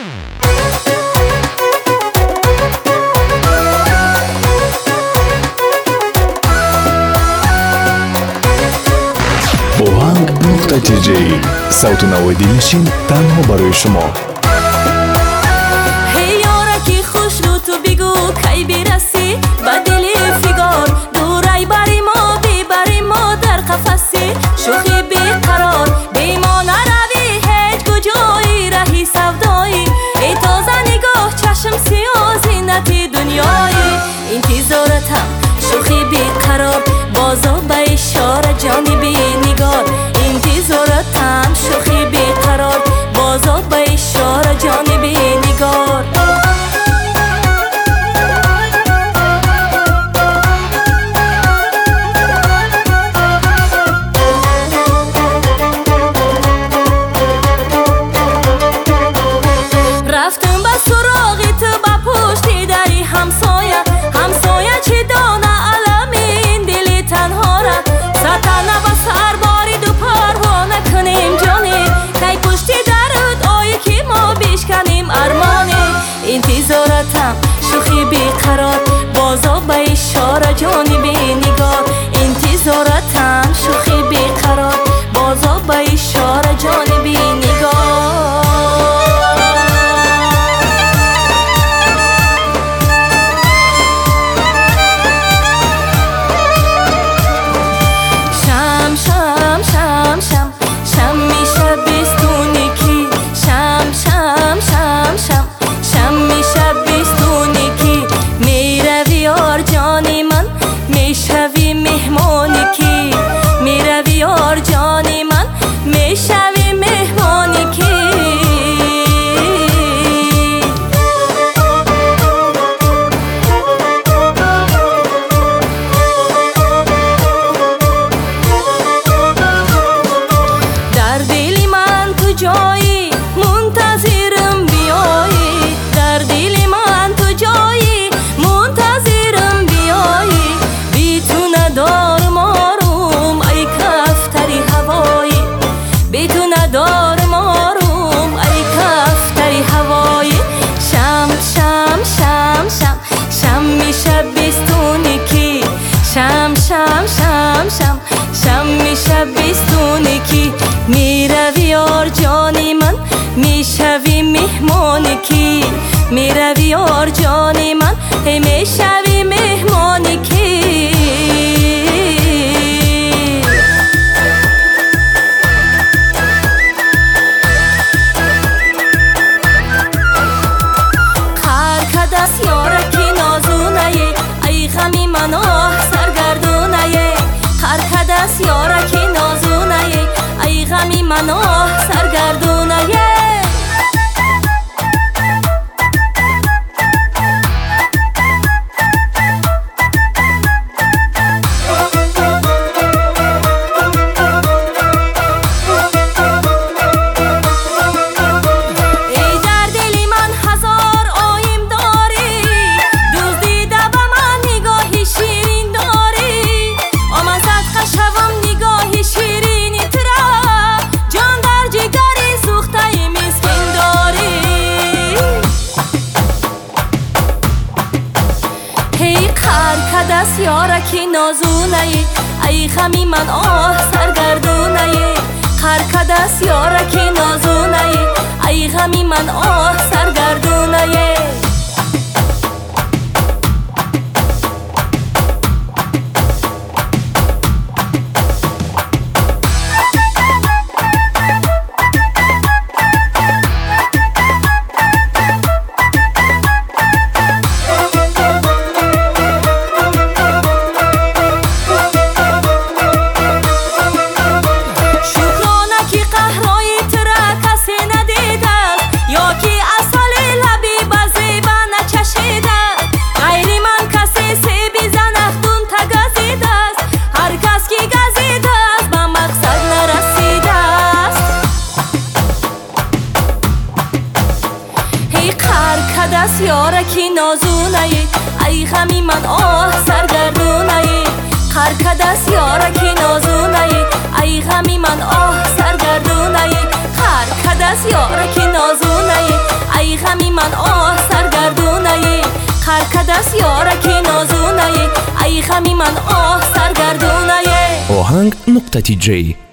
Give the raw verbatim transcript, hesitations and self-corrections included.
оҳанг нуқта ти ҷей савту навои дилнишин танҳо барои шумо. ҳей ёраки хушрӯ ту бигӯ кай бираси ба дили фигор дурай бари мо бибари мо дар қафаси шӯхи беқарор бемо наравӣ ҳеҷ куҷои раҳи савдоӣ эй тоза нигоҳ чашм сиёҳ зиннати дунёӣ интизоратам шӯхи беқарор бозо ба ишора ҷониби нигор интизоратам шӯхи беқарор бозо ба ишора ҷониби нигор рафтум ба суроғи ту ба пушти дари ҳамсоя ҳамсоя чӣ дона алами ин дили танҳора сатана ба сарбори ду парвона кунем ҷоне кай пушти даруд ои ки мо бишканем армоне интизоратам шӯхи беқарор бозо ба ишора ҷониби нигор интизоратам шӯхи беқарор бозо ба ишора ҷониби нигор شم شم شم شم شم شبستونی کی میروی یار جانی من میشوی مهمانی کی میروی یار جانی من میشوی مهمانی کی خرکدس یارکی نازونه ای غمی منو دست یارکی نازونه ای غمی منو سرگردونه ای در دلی من هزار آیم داری دزدیده به من نگاهی شیرین داری آمن صدقه شوم نگاهی شیرینی ترا جان در جگری سوخته مسکین داری هی خرکدس یارکی نازونه ای غمی من آه سرگردونه خرکدس یارکی نازونه ای غمی من آه سرگردونه دست یارکی نازونه ای غمی من آه سرگردونه خرکدس یارکی نازونه ای غمی من آه سرگردونه خرکدس یارکی نازونه ای یارکی نازونه ای خمی من آه سرگردونه. آهنگ نقطه تی جی